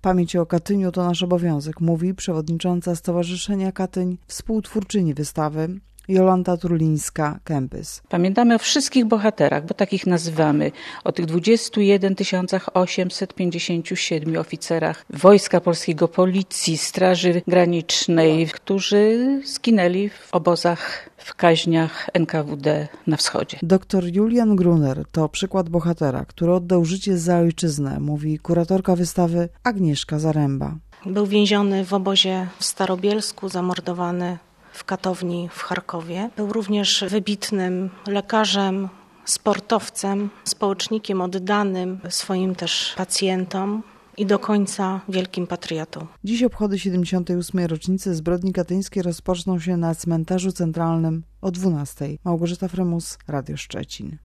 Pamięć o Katyniu to nasz obowiązek, mówi przewodnicząca Stowarzyszenia Katyń, współtwórczyni wystawy Jolanta Turlińska-Kempys. Pamiętamy o wszystkich bohaterach, bo takich nazywamy, o tych 21 857 oficerach Wojska Polskiego, Policji, Straży Granicznej, którzy zginęli w obozach, w kaźniach NKWD na wschodzie. Dr Julian Gruner to przykład bohatera, który oddał życie za ojczyznę, mówi kuratorka wystawy Agnieszka Zaręba. Był więziony w obozie w Starobielsku, zamordowany w katowni w Charkowie. Był również wybitnym lekarzem, sportowcem, społecznikiem oddanym swoim też pacjentom i do końca wielkim patriotą. Dziś obchody 78. rocznicy zbrodni katyńskiej rozpoczną się na cmentarzu centralnym o 12:00. Małgorzata Frymus, Radio Szczecin.